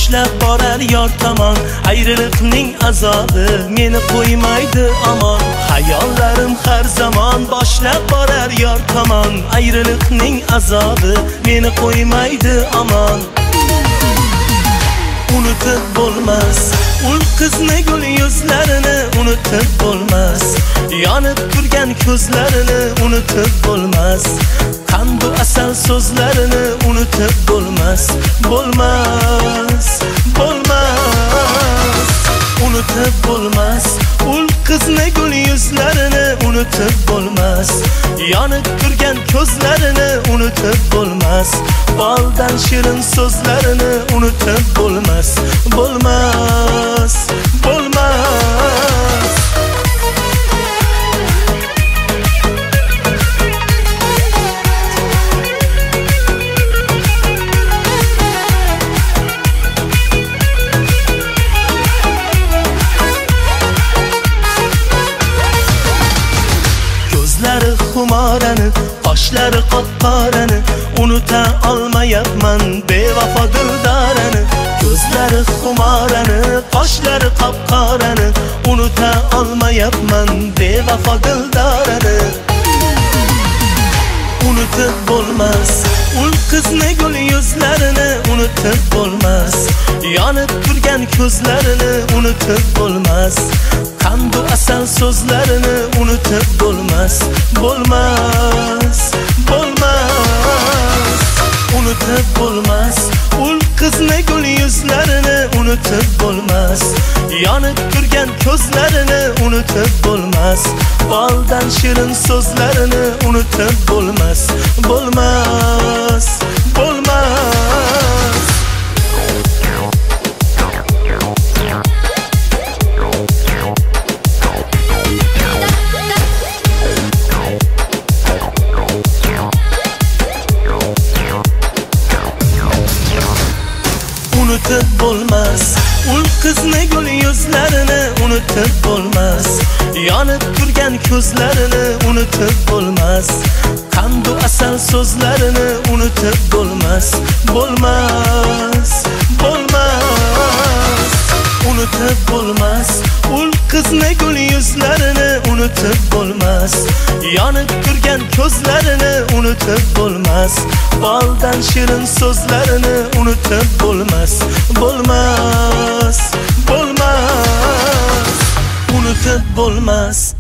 boshlab borar yor tomon. Ayriliqning azobi meni qo'ymaydi amon. Hayollarim har zamon boshlab borar yor tomon. Ayriliqning azobi meni qo'ymaydi amon. Unutib bo'lmas ul qizni gul yuzlarini, unutib bo'lmas yonib turgan ko'zlarini, unutib bo'lmas qandu asal so'zlarini, unutib bo'lmas, bo'lmas, bo'lmas. Unutib bo'lmas ul qizni gul yuzlarini, unutib bo'lmas yonib turgan ko'zlarini, unutib bo'lmas boldan shirin so'zlarini, unutib bo'lmas, bo'lmas, bo'lmas. Ko'zlari xumorani, qoshlari qop-qorani, unuta olmayapman bevafo dildorani. Ko'zlari xumorani, qoshlari qop-qorani, unuta olmayapman bevafo dildorani. Unutib bo'lmas ul qizni gul yuzlarini, unutib bo'lmas yonib turgan ko'zlarini, unutib bo'lmas qandu asal so'zlarini, unutib bo'lmas, bo'lmas, bo'lmas. Unutib bo'lmas ul qizni gul yuzlarini, unutib bo'lmas yonib turgan ko'zlarini, unutib bo'lmas boldan shirin so'zlarini, unutib bo'lmas, bo'lmas, bo'lmas. Unutib bo'lmas ul qizni gul yuzlarini, unutib bo'lmas yonib turgan ko'zlarini, unutib bo'lmas qandu asal so'zlarini, unutib bo'lmas, bo'lmas, bo'lmas. Unutib bo'lmas ul qizni gul yuzlarini, unutib bo'lmas yonib turgan ko'zlarini, unutib bo'lmas boldan shirin so'zlarini, unutib bo'lmas, bo'lmas, bo'lmas. Unutib bo'lmas